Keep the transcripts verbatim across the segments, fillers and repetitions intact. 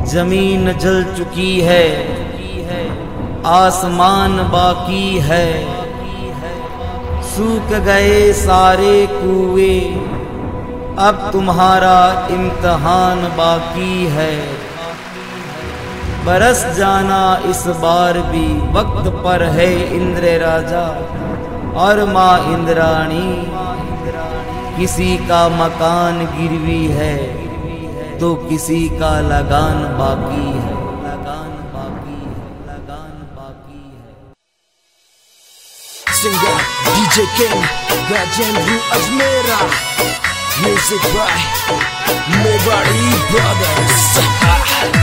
जमीन जल चुकी है, आसमान बाकी है, सूख गए सारे कुएं, अब तुम्हारा इम्तहान बाकी है। बरस जाना इस बार भी वक्त पर है इंद्र राजा और माँ इंद्राणी। किसी का मकान गिरवी है तो किसी का लगान बाकी है, लगान बाकी है, लगान बाकी है। Singer D J King, Gajendra Ajmera, music by Mewari Brothers.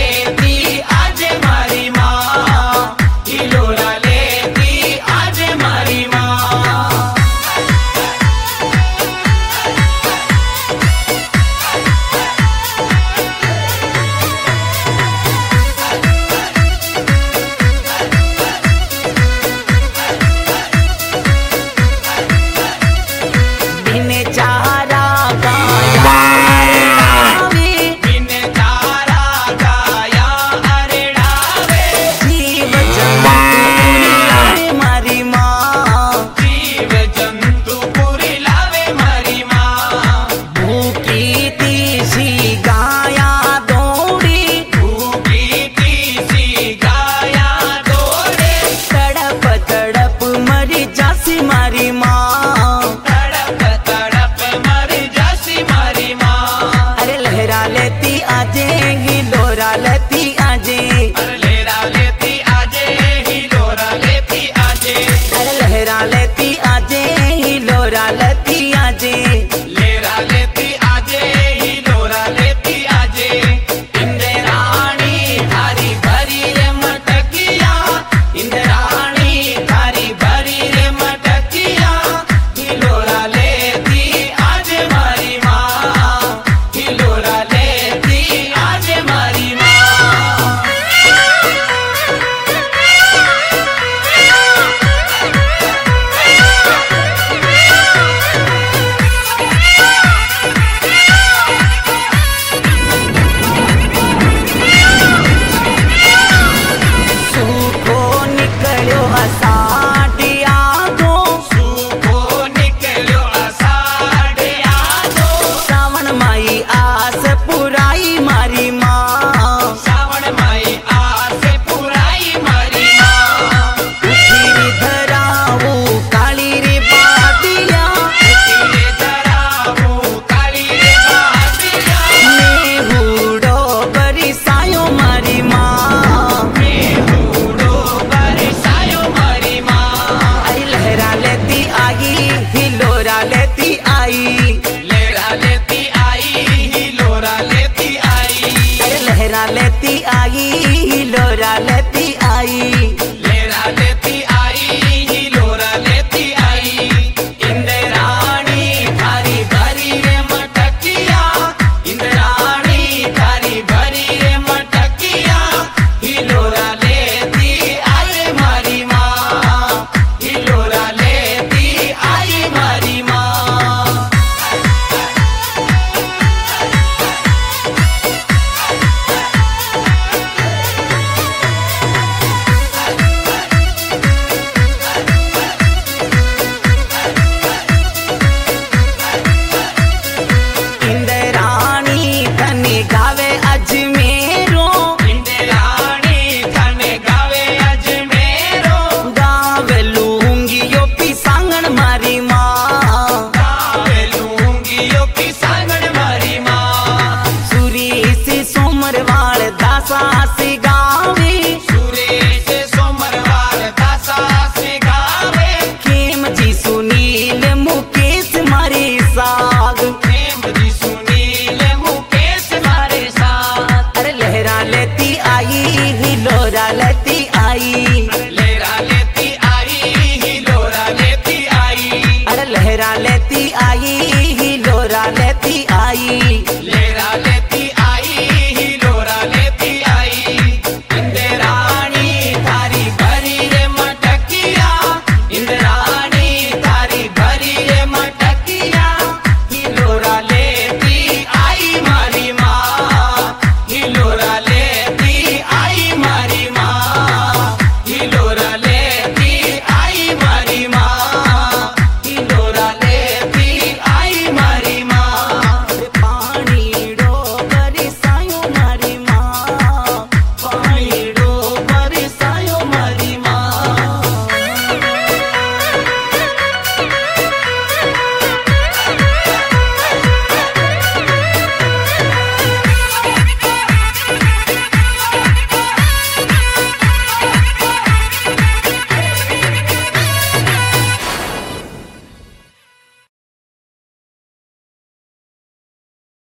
आज असाढ़िया दो सूखो निकलो असाढ़िया दो सावन माई आस पुराई मारी माँ सावन माई आस पुराई मारी माँ उठी धराऊ काली रे बादिया उठी धराऊ काली रे बादिया मेहुड़ो बरिसायो मारी माँ मेहुड़ो बरिसायो मारी माँ आई लहरा लेती आई हिलोरा लेती आई लहरा लेती आई हिलोरा लेती आई लहरा लेती आई हिलोरा लेती आई लहरा लेती आई हिलोरा लेती आई इंद्राणी थारी भरी रे मटकिया इंद्राणी थारी भरी रे मटकिया हिलोरा लेती आई मारी माँ हिलोरा लेती आई मारी माँ इंद्राणी थने गावे अजमेरो इंद्राणी थने गावे अजमेरो गावे लूंगियो पिसांगण मारी माँ गावे लूंगियो पिसांगण मारी माँ सूरी से सोमरवाड़ दासा से गावे सूरी से सोमरवाड़ दासा से गावे खेम जी सुनील मुकेश मारे साग खेम जी सुनील मुकेश मारे साथ अरे लहरा लेती आई हिलोरा लेती आई